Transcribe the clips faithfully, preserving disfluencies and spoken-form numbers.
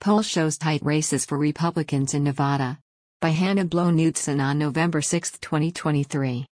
Poll shows tight races for Republicans in Nevada. By Hannah Blow-Knudsen on November sixth, twenty twenty-three.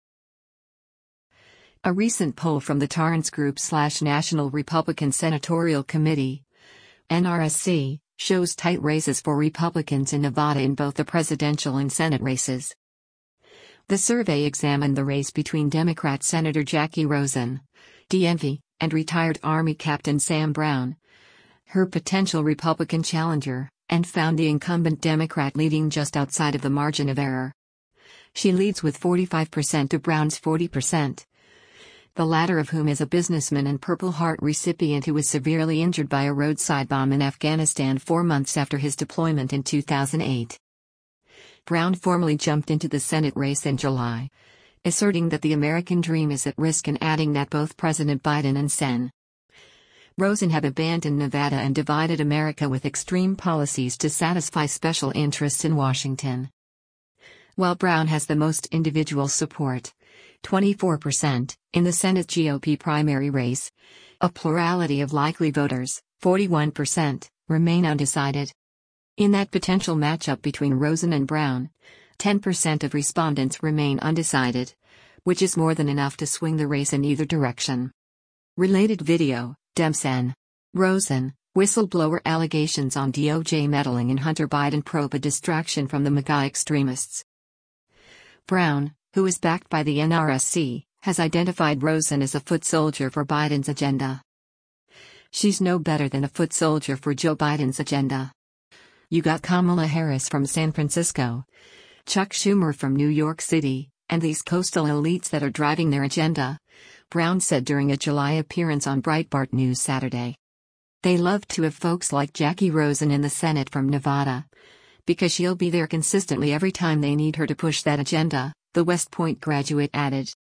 A recent poll from the Tarrance Group slash National Republican Senatorial Committee, N R S C, shows tight races for Republicans in Nevada in both the presidential and Senate races. The survey examined the race between Democrat Senator Jackie Rosen, D M V, and retired Army Captain Sam Brown, her potential Republican challenger, and found the incumbent Democrat leading just outside of the margin of error. She leads with forty-five percent to Brown's forty percent. The latter of whom is a businessman and Purple Heart recipient who was severely injured by a roadside bomb in Afghanistan four months after his deployment in two thousand eight. Brown formally jumped into the Senate race in July, asserting that the American dream is at risk and adding that both President Biden and Sen. Rosen have abandoned Nevada and divided America with extreme policies to satisfy special interests in Washington. While Brown has the most individual support, twenty-four percent, in the Senate G O P primary race, a plurality of likely voters, forty-one percent, remain undecided. In that potential matchup between Rosen and Brown, ten percent of respondents remain undecided, which is more than enough to swing the race in either direction. Related video, Demsen. Rosen, whistleblower allegations on D O J meddling in Hunter Biden probe a distraction from the MAGA extremists. Brown, who is backed by the N R S C, has identified Rosen as a foot soldier for Biden's agenda. She's no better than a foot soldier for Joe Biden's agenda. You got Kamala Harris from San Francisco, Chuck Schumer from New York City, and these coastal elites that are driving their agenda, Brown said during a July appearance on Breitbart News Saturday. They love to have folks like Jackie Rosen in the Senate from Nevada, because she'll be there consistently every time they need her to push that agenda, the West Point graduate added.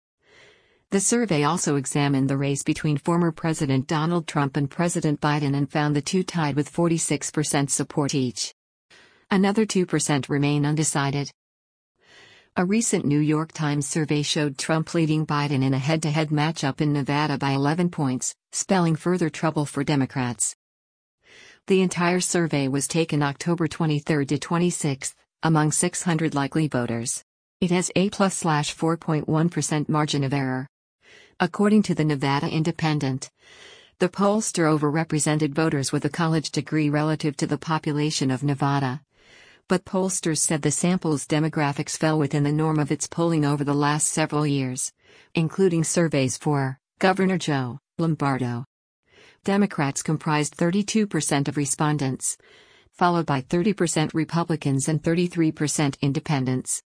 The survey also examined the race between former President Donald Trump and President Biden and found the two tied with forty-six percent support each. Another two percent remain undecided. A recent New York Times survey showed Trump leading Biden in a head-to-head matchup in Nevada by eleven points, spelling further trouble for Democrats. The entire survey was taken October twenty-third to twenty-sixth, among six hundred likely voters. It has a plus slash four point one percent margin of error. According to the Nevada Independent, the pollster overrepresented voters with a college degree relative to the population of Nevada. But pollsters said the sample's demographics fell within the norm of its polling over the last several years, including surveys for Governor Joe Lombardo. Democrats comprised thirty-two percent of respondents, followed by thirty percent Republicans and thirty-three percent independents.